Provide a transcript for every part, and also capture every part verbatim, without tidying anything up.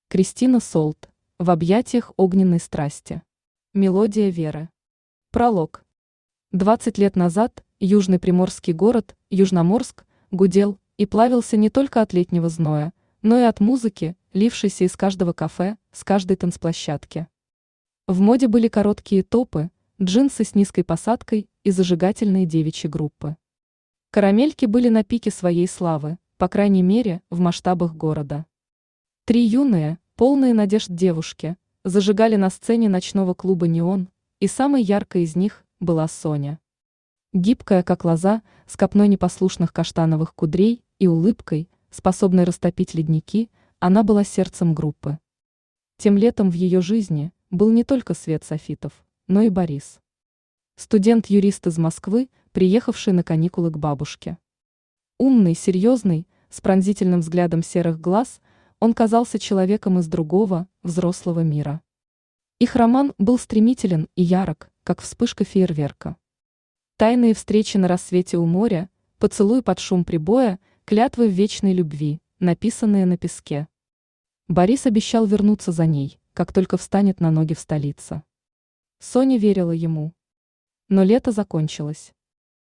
Кристина Солт. В объятиях огненной страсти. Мелодия веры. Пролог. двадцать лет назад южный приморский город Южноморск гудел и плавился не только от летнего зноя, но и от музыки, лившейся из каждого кафе, с каждой танцплощадки. В моде были короткие топы, джинсы с низкой посадкой и зажигательные девичьи группы. Карамельки были на пике своей славы, по крайней мере, в масштабах города. Три юные, полные надежд девушки, зажигали на сцене ночного клуба «Неон», и самой яркой из них была Соня. Гибкая, как лоза, с копной непослушных каштановых кудрей и улыбкой, способной растопить ледники, она была сердцем группы. Тем летом в ее жизни был не только Свет Софитов, но и Борис. Студент-юрист из Москвы, приехавший на каникулы к бабушке. Умный, серьезный, с пронзительным взглядом серых глаз, он казался человеком из другого, взрослого мира. Их роман был стремителен и ярок, как вспышка фейерверка. Тайные встречи на рассвете у моря, поцелуй под шум прибоя, клятвы в вечной любви, написанные на песке. Борис обещал вернуться за ней, как только встанет на ноги в столице. Соня верила ему. Но лето закончилось.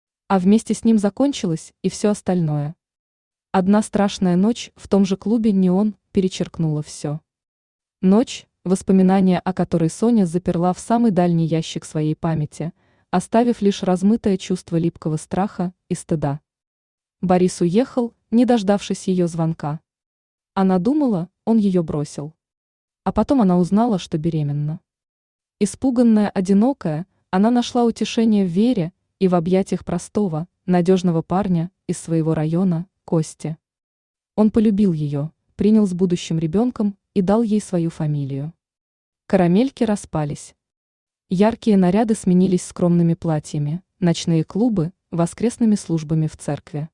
А вместе с ним закончилось и все остальное. Одна страшная ночь в том же клубе «Неон» перечеркнула все. Ночь, воспоминания о которой Соня заперла в самый дальний ящик своей памяти, оставив лишь размытое чувство липкого страха и стыда. Борис уехал, не дождавшись ее звонка. Она думала, он ее бросил. А потом она узнала, что беременна. Испуганная, одинокая, она нашла утешение в вере и в объятиях простого, надежного парня из своего района, Кости. Он полюбил ее, принял с будущим ребенком и дал ей свою фамилию. Карамельки распались. Яркие наряды сменились скромными платьями, ночные клубы, воскресными службами в церкви.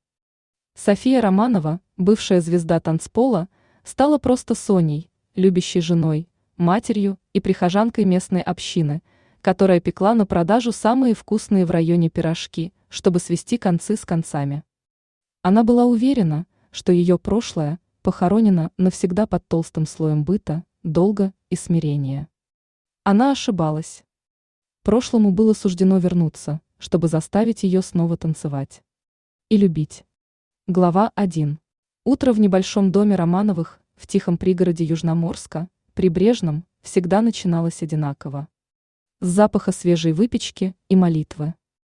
София Романова, бывшая звезда танцпола, стала просто Соней, любящей женой, матерью и прихожанкой местной общины, которая пекла на продажу самые вкусные в районе пирожки, чтобы свести концы с концами. Она была уверена, что ее прошлое похоронено навсегда под толстым слоем быта, долга и смирения. Она ошибалась. Прошлому было суждено вернуться, чтобы заставить ее снова танцевать. И любить. Глава один. Утро в небольшом доме Романовых, в тихом пригороде Южноморска, прибрежном, всегда начиналось одинаково. С запаха свежей выпечки и молитвы.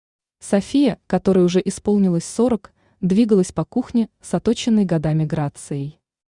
София, которой уже исполнилось сорок, двигалась по кухне с оточенной годами грацией.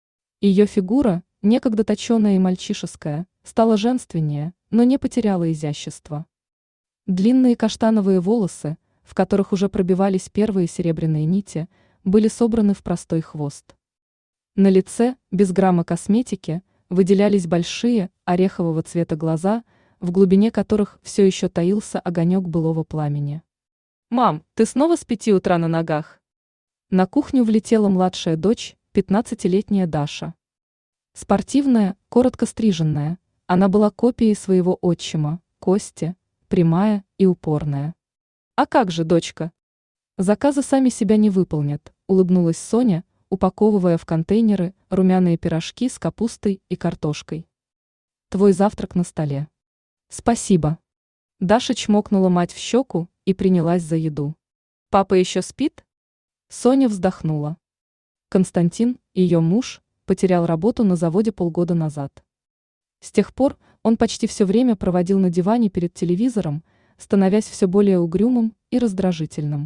Ее фигура, некогда точеная и мальчишеская, стала женственнее, но не потеряла изящества. Длинные каштановые волосы, в которых уже пробивались первые серебряные нити, были собраны в простой хвост. На лице, без грамма косметики, выделялись большие, орехового цвета глаза, в глубине которых все еще таился огонек былого пламени. «Мам, ты снова с пяти утра на ногах?» На кухню влетела младшая дочь, пятнадцатилетняя Даша. Спортивная, коротко стриженная, она была копией своего отчима, Кости, прямая и упорная. «А как же, дочка?» «Заказы сами себя не выполнят», — улыбнулась Соня, упаковывая в контейнеры румяные пирожки с капустой и картошкой. «Твой завтрак на столе». «Спасибо». Даша чмокнула мать в щеку и принялась за еду. «Папа еще спит?» Соня вздохнула. Константин, ее муж, потерял работу на заводе полгода назад. С тех пор он почти все время проводил на диване перед телевизором, становясь все более угрюмым и раздражительным.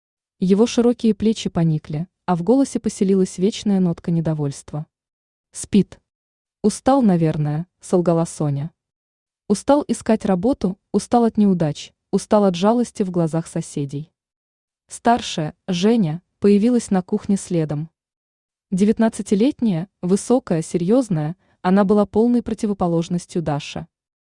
Его широкие плечи поникли, а в голосе поселилась вечная нотка недовольства. «Спит. Устал, наверное», — солгала Соня. Устал искать работу, устал от неудач, устал от жалости в глазах соседей. Старшая, Женя, появилась на кухне следом. Девятнадцатилетняя, высокая, серьезная, она была полной противоположностью Даше.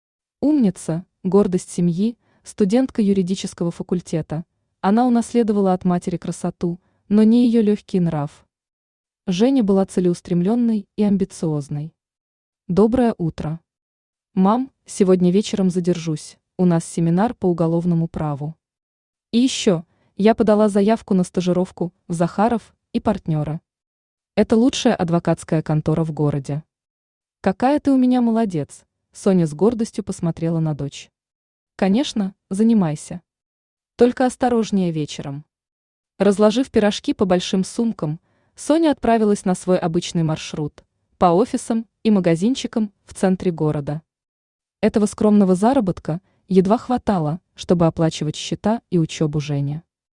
Умница, гордость семьи, студентка юридического факультета. Она унаследовала от матери красоту, но не ее легкий нрав. Женя была целеустремленной и амбициозной. «Доброе утро. Мам, сегодня вечером задержусь, у нас семинар по уголовному праву. И еще, я подала заявку на стажировку в Захаров и партнеры. Это лучшая адвокатская контора в городе. Какая ты у меня молодец, Соня с гордостью посмотрела на дочь. Конечно, занимайся. Только осторожнее вечером. Разложив пирожки по большим сумкам, Соня отправилась на свой обычный маршрут по офисам и магазинчикам в центре города. Этого скромного заработка едва хватало, чтобы оплачивать счета и учебу Жени.